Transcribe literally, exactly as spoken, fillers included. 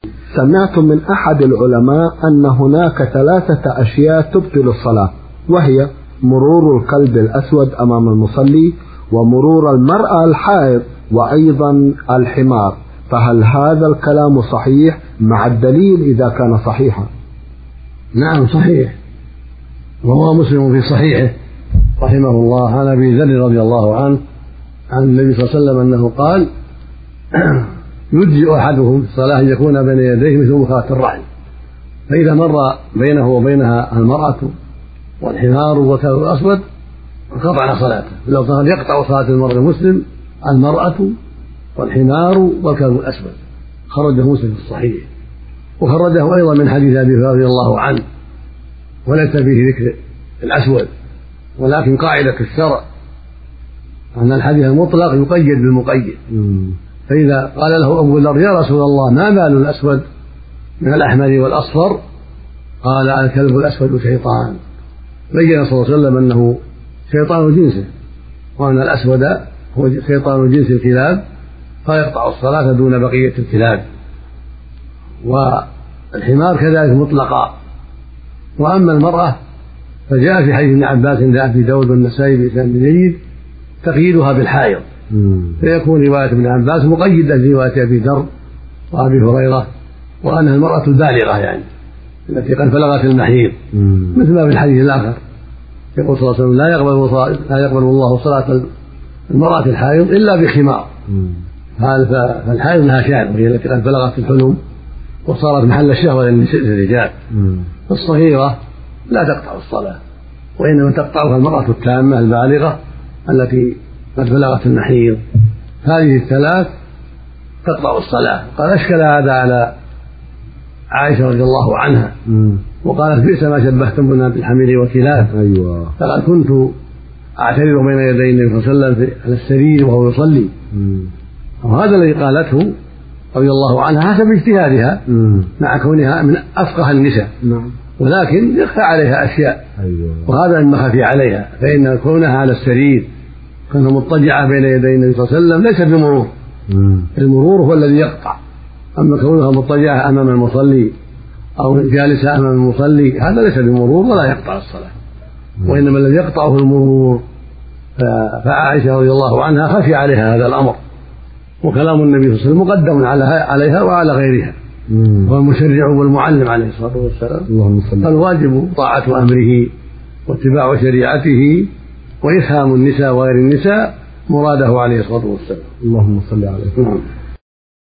سمعت من أحد العلماء أن هناك ثلاثة أشياء تبطل الصلاة، وهي مرور الكلب الأسود أمام المصلي، ومرور المرأة الحائض، وأيضا الحمار، فهل هذا الكلام صحيح مع الدليل إذا كان صحيحا؟ نعم صحيح، وهو مسلم في صحيحه رحمه الله عن أبي ذر رضي الله عنه عن النبي صلى الله عليه وسلم أنه قال: يجزئ أحدهم في الصلاة أن يكون بين يديه مثل مخاة الرحل، فإذا مر بينه وبينها المرأة والحمار والكلب الأسود انقطع صلاته. لو كان يقطع صلاة المرء المسلم المرأة والحمار والكلب الأسود. خرجه مسلم في الصحيح، وخرجه أيضا من حديث أبي هريرة رضي الله عنه، وليس فيه ذكر الأسود، ولكن قاعدة الشرع أن الحديث المطلق يقيد بالمقيد. فإذا قال له أبو ذر: يا رسول الله ما بال الأسود من الأحمر والأصفر؟ قال: الكلب الأسود شيطان. بين صلى الله عليه وسلم أنه شيطان جنسه، وأن الأسود هو شيطان جنس الكلاب، فيقطع الصلاة دون بقية الكلاب. والحمار كذلك مطلقا. وأما المرأة فجاء في حديث ابن عباس عند أبي داود والنسائي بإسناد جيد تقييدها بالحائض، فيكون رواية ابن عباس مقيدة لرواية أبي ذر وأبي هريرة، وأنها المرأة البالغة يعني التي قد بلغت المحيض، مثل ما في الحديث الآخر يقول صلى الله عليه وسلم: لا يقبل لا يقبل الله صلاة المرأة الحائض إلا بخمار. فالحائض لها شأن، وهي التي قد بلغت الحلم وصارت محل الشهوة للرجال. الصغيرة لا تقطع الصلاة، وإنما تقطعها المرأة التامة البالغة التي قد بلغت المحيض. هذه الثلاث تقطع الصلاة. قال: أشكل هذا على عائشة رضي الله عنها، وقالت: بئس ما شبهتمنا بالحمير وكلاب. أيوة. فقد كنت أعترض بين يدي النبي صلى الله عليه وسلم على السرير وهو يصلي. وهذا الذي قالته رضي الله عنها حسب اجتهادها، مع كونها من أفقه النساء، ولكن يخفى عليها أشياء. أيوة. وهذا مما خفي عليها، فإن كونها على السرير كونها مضطجعة بين يدي النبي صلى الله عليه وسلم ليس بمرور. المرور هو الذي يقطع، أما كونها مضطجعة أمام المصلي أو جالسة أمام المصلي هذا ليس بمرور ولا يقطع الصلاة، وإنما الذي يقطعه المرور. فعائشة رضي الله عنها خفي عليها هذا الأمر، وكلام النبي صلى الله عليه وسلم مقدم عليها وعلى غيرها، هو المشرع والمعلم عليه الصلاة والسلام. فالواجب طاعة أمره واتباع شريعته، وإفهام النساء وغير النساء مراده عليه الصلاة والسلام. اللهم صل عليه.